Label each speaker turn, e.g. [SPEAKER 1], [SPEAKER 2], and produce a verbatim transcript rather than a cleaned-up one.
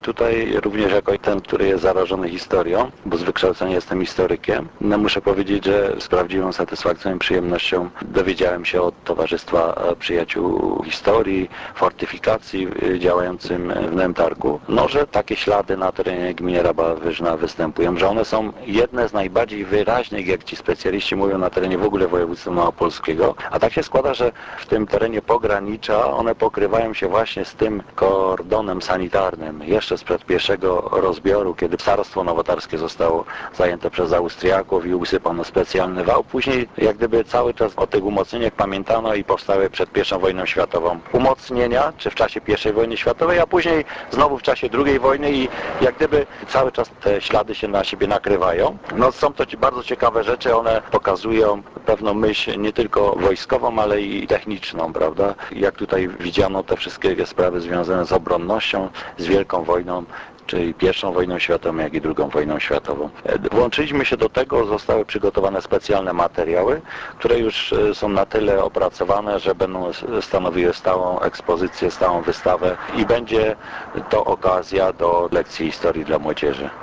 [SPEAKER 1] Tutaj również jako ten, który jest zarażony historią, bo z wykształcenia jestem historykiem, no muszę powiedzieć, że z prawdziwą satysfakcją i przyjemnością dowiedziałem się od Towarzystwa Przyjaciół Historii, Fortyfikacji działającym w Nowym Targu, no, że takie ślady na terenie gminy Rabawa Wyżna występują, że one są jedne z najbardziej wyraźnych, jak ci specjaliści mówią, na terenie w ogóle województwa małopolskiego, a tak się składa, że w tym terenie pogranicza one pokrywają się właśnie z tym kordonem sanitarnym. Jeszcze sprzed pierwszego rozbioru, kiedy Starostwo Nowotarskie zostało zajęte przez Austriaków i usypano specjalny wał. Później jak gdyby cały czas o tych umocnieniach pamiętano i powstały przed pierwszą wojną światową umocnienia, czy w czasie pierwszej wojny światowej, a później znowu w czasie drugiej wojny i jak gdyby cały czas te ślady się na siebie nakrywają. No są to bardzo ciekawe rzeczy, one pokazują pewną myśl nie tylko wojskową, ale i techniczną, prawda? Jak tutaj widziano te wszystkie sprawy związane z obronnością, z Wielką Wojną, czyli pierwszą wojną światową, jak i drugą wojną światową. Włączyliśmy się do tego, zostały przygotowane specjalne materiały, które już są na tyle opracowane, że będą stanowiły stałą ekspozycję, stałą wystawę i będzie to okazja do lekcji historii dla młodzieży.